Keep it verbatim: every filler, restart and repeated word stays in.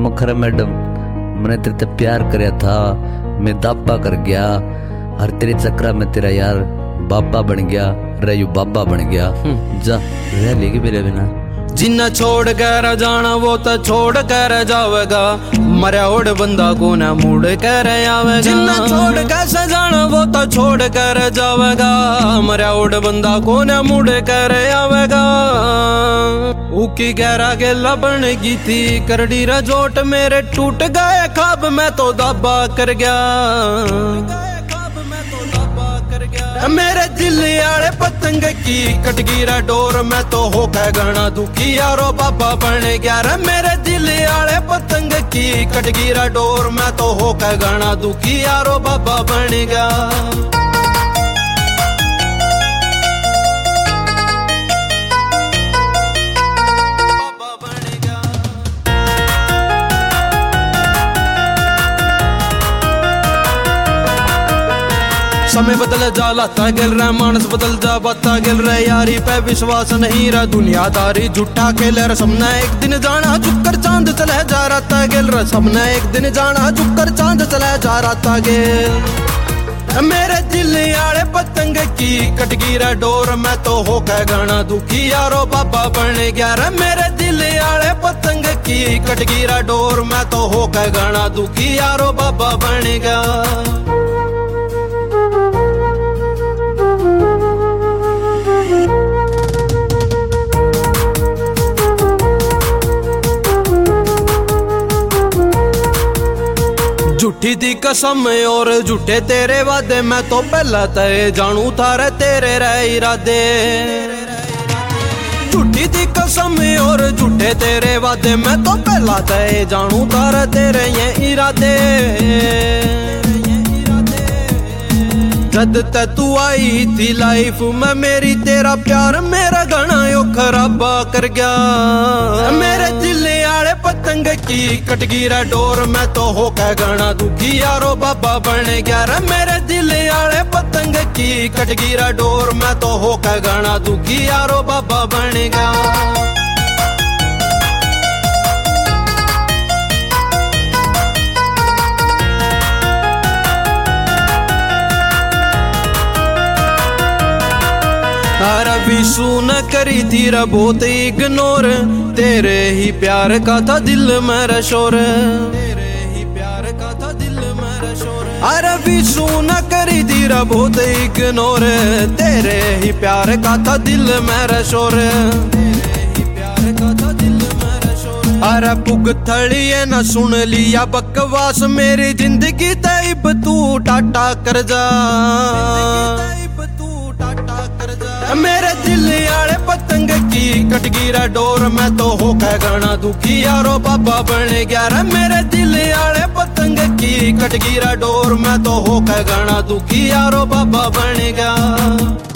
मखर मैडम मैंने तेरे से प्यार करया था, मैं दाबा कर गया, हर तेरे चक्रा में तेरा यार बाबा बन गया, रयू बाबा बन गया। जा रह लेगी मेरे बिना। जिन्ना छोड़ कर जाना वो तो छोड़ कर जावेगा, मरा उड़ बंदा को ना मुड़ कर आवेगा। जिन्ना छोड़ कैसे जाना वो तो छोड़ कर जावेगा, मरा उड़ बंदा को ना मुड़ कर आवेगा। ऊकी गहरा के लबन की थी करड़ी रजोट, मेरे टूट गए खाब मैं तो दाबा कर गया। मेरे दिल आले पतंग की कटगिरा डोर, मैं तो हो के गाना दुखी यारो बाबा बन गया रे। मेरे दिल आले पतंग की कटगिरा डोर, मैं तो हो के गाना दुखी यारो बाबा बन गया। समय बदल जा लाता गिल रहा, मानस बदल जा बाता गिल रहा, यारी पे विश्वास नहीं रहा, दुनियादारी झूठा खेल रहा। सबने एक दिन जाना झुककर चांद चले जा रहा था गिल रहा, सबने एक दिन जाना झुककर चांद चले जा रहा था गिल। मेरे दिल आले पतंग की कटगिरा डोर, मैं तो हो के गाना दुखी यारो बाबा बन गया रे। मेरे दिल आले पतंग की कटगिरा डोर, मैं तो हो के गाना दुखी यारो बाबा बन गया। झूठी दी कसम और झूठे तेरे वादे, मैं तो पहला तय जानू थारे तेरे रह इरादे। झूठी दी कसम और झूठे तेरे वादे, मैं तो पहला तय जानू थारे तेरे ये इरादे। जद ते तू आई थी लाइफ में मेरी, तेरा प्यार मेरा गाना यो खराबा कर गया। मेरे दिल आले पतंग की कटगिरा डोर, मैं तो हो के गाना दुखी यारो बाबा बन गया रे। मेरे दिल आले पतंग की कटगिरा डोर, मैं तो हो के गाना दुखी यारो बाबा बन गया। विशु न करी थी बहुत इग्नोर, तेरे ही प्यार का था दिल मेरा शोर, तेरे ही प्यार का था दिल मेरा शोर। अरे विशु न करी थी बहुत इग्नोर, तेरे ही प्यार का था दिल मेरा शोर, तेरे ही प्यार का था दिल मेरा शोर। अरे पुगथड़िए न सुन लिया बकवास, मेरी जिंदगी तैब तू टाटा कर जा, मेरे दिल आले पतंग की कटगिरा डोर, मैं तो हो के गाना दुखी यारो बाबा बन गया रे। मेरे दिल आले पतंग की कटगिरा डोर, मैं तो हो के गाना दुखी यारो बाबा बन गया।